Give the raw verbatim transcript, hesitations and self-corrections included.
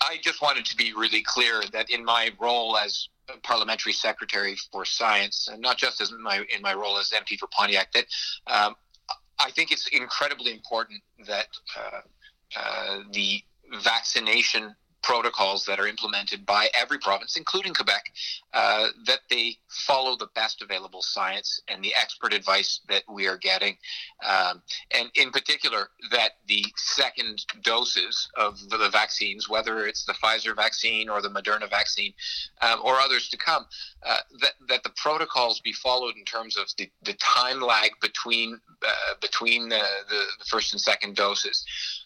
I just wanted to be really clear that in my role as Parliamentary Secretary for Science, and not just as my in my role as M P for Pontiac, that um, I think it's incredibly important that uh, uh, the vaccination protocols that are implemented by every province, including Quebec, uh, that they follow the best available science and the expert advice that we are getting. Um, and in particular, that the second doses of the, the vaccines, whether it's the Pfizer vaccine or the Moderna vaccine um, or others to come, uh, that, that the protocols be followed in terms of the, the time lag between uh, between the, the, the first and second doses.